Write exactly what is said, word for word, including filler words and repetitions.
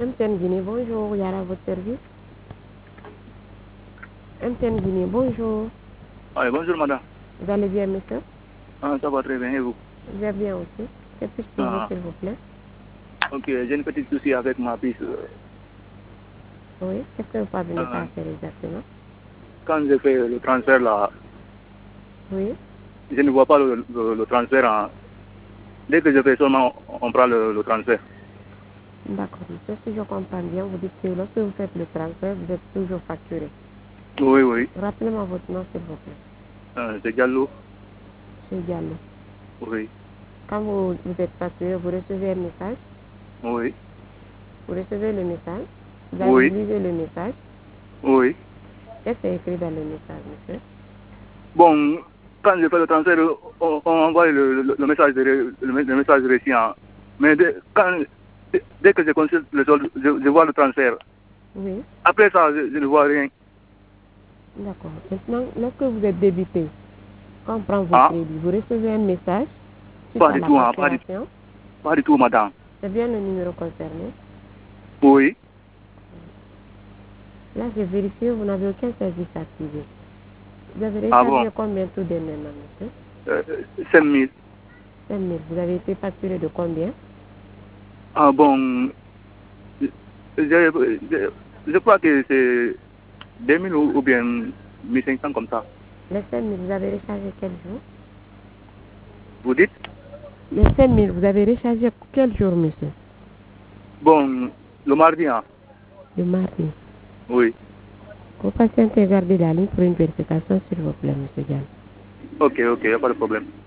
M T N Guinée, bonjour, Yara à votre service. M T N Guinée, bonjour. Ah, bonjour madame. Vous allez bien, monsieur? Ah, ça va très bien, et vous? Je vais bien aussi. Que puis-je pour vous, Ah. s'il vous plaît? Ok, j'ai une petite souci avec ma puce. Oui, qu'est-ce que vous parvenez Ah. à faire exactement? Quand j'ai fait le transfert là, Oui, je ne vois pas le, le- le transfert. en- Dès que je fais seulement, on prend le, le transfert. d'accord, monsieur. Si je comprends bien, vous dites que lorsque vous faites le transfert, vous êtes toujours facturé. Oui, oui. Rappelez-moi votre nom, s'il vous plaît. Euh, c'est Diallo. C'est Diallo. Oui, Quand vous, vous êtes facturé, vous recevez un message. oui, Vous recevez le message. Vous avez oui, lisé le message. oui. Qu'est-ce qui est écrit dans le message, monsieur? Bon, quand je fais le transfert, on, on envoie le, le, le message de, ré- le, le message reçu. hein. Mais dès, quand, dès que je consulte le solde, je, je vois le transfert. Oui, Après ça, je, je ne vois rien. d'accord. Maintenant, lorsque vous êtes débité, quand on prend vos Ah, crédits, vous recevez un message suite pas à du la tout, hein, pas du, facturation. pas du tout, madame. C'est bien le numéro concerné. Oui. Là, j'ai vérifié, vous n'avez aucun service activé. Vous avez Ah bon, rechargé combien tout dernièrement, monsieur? euh, cinq mille. cinq mille. Vous avez été facturé de combien? Ah bon, je, je, je crois que c'est deux mille ou, ou bien mille cinq cents comme ça. Les cinq mille, vous avez rechargé quel jour? Vous dites? Les cinq mille, vous avez rechargé quel jour, monsieur? Bon, le mardi, hein? Le mardi. Oui. Vous patientez et gardez la ligne pour une vérification, s'il vous plaît, monsieur Diallo. Ok, ok, il n'y a pas de problème.